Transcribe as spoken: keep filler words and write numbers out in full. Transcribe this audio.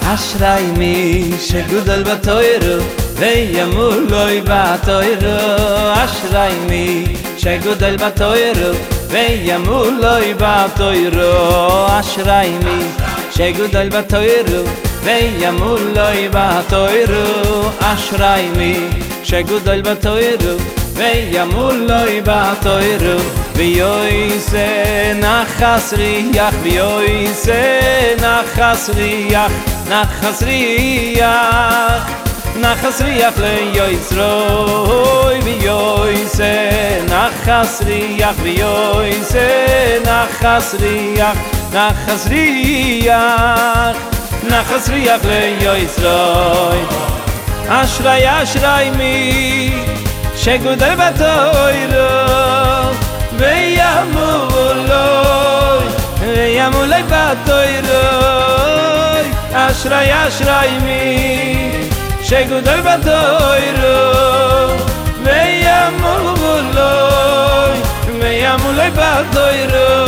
אשרי מי שגודל בתוירו וימולוי בתוירו אשרי מי שגודל בתוירו וימולוי בתוירו אשרי מי שגודל בתוירו וימולוי בתוירו אשרי מי שגודל בתוירו וימולוי בתוירו ויויסה נחס ריח ויויסה נחס ריח נחס ריח נחס ריח ליוצרוי ויויסה נחס ריח ויויסה נחס ריח נחס ריח נחס ריח ליוצרוי אשרי אשרי מי שגודל בתוירו וימולוי וימולוי בתוירו אשרי אשרי מי שגודל בתוירו וימולוי וימולוי בתוירו